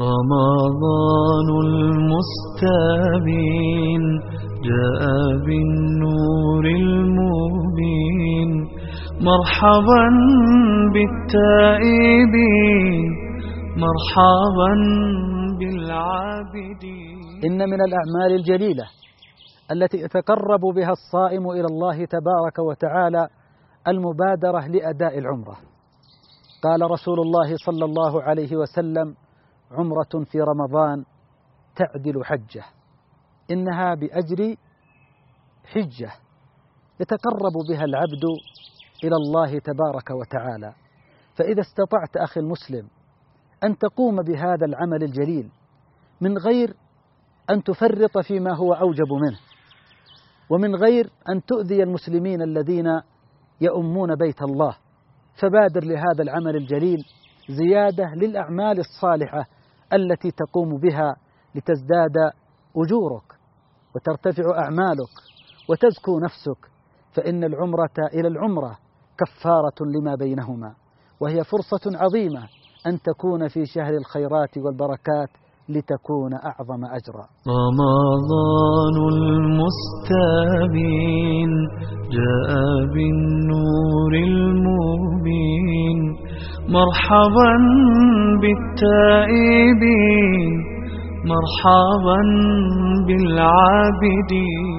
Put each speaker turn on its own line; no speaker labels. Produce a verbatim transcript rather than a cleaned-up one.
رمضان المستبين جاء بالنور المبين، مرحبا بالتائبين، مرحبا بالعابدين.
إن من الأعمال الجليلة التي يتقرب بها الصائم إلى الله تبارك وتعالى المبادرة لأداء العمرة. قال رسول الله صلى الله عليه وسلم: عمرة في رمضان تعدل حجة. إنها بأجر حجة يتقرب بها العبد إلى الله تبارك وتعالى. فإذا استطعت أخي المسلم أن تقوم بهذا العمل الجليل من غير أن تفرط فيما هو أوجب منه، ومن غير أن تؤذي المسلمين الذين يؤمون بيت الله، فبادر لهذا العمل الجليل زيادة للأعمال الصالحة التي تقوم بها لتزداد أجورك وترتفع أعمالك وتزكو نفسك، فإن العمرة إلى العمرة كفارة لما بينهما، وهي فرصة عظيمة أن تكون في شهر الخيرات والبركات لتكون أعظم أجرا.
رمضان المستبين جاء بالنور المبين، مرحبا بالتائبين، مرحبا بالعابدين.